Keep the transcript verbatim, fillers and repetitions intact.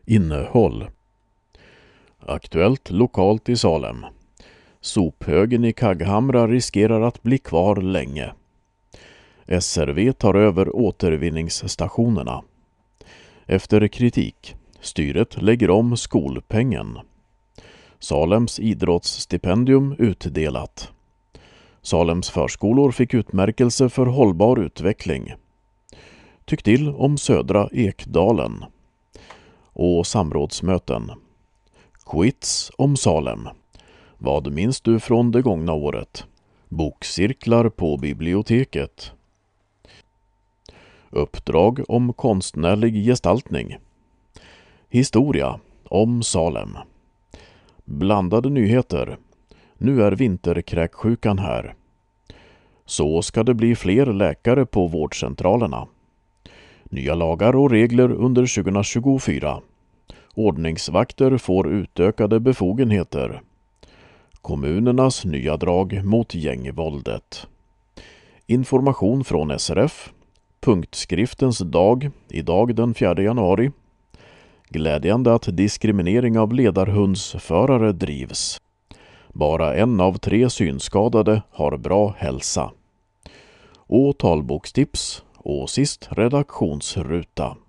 Innehåll. Aktuellt lokalt i Salem. Sophögen i Kagghamra riskerar att bli kvar länge. S R V tar över återvinningsstationerna. Efter kritik. Styret lägger om skolpengen. Salems idrottsstipendium utdelat. Salems förskolor fick utmärkelse för hållbar utveckling. Tyck till om Södra Ekdalen. Och samrådsmöten. Quiz om Salem. Vad minns du från det gångna året? Bokcirklar på biblioteket. Uppdrag om konstnärlig gestaltning. Historia om Salem. Blandade nyheter. Nu är vinterkräksjukan här. Så ska det bli fler läkare på vårdcentralerna. Nya lagar och regler under tjugohundratjugofyra. Ordningsvakter får utökade befogenheter. Kommunernas nya drag mot gängvåldet. Information från S R F. Punktskriftens dag, idag den fjärde januari. Glädjande att diskriminering av ledarhundsförare drivs. Bara en av tre synskadade har bra hälsa. Och talbokstips och sist redaktionsruta.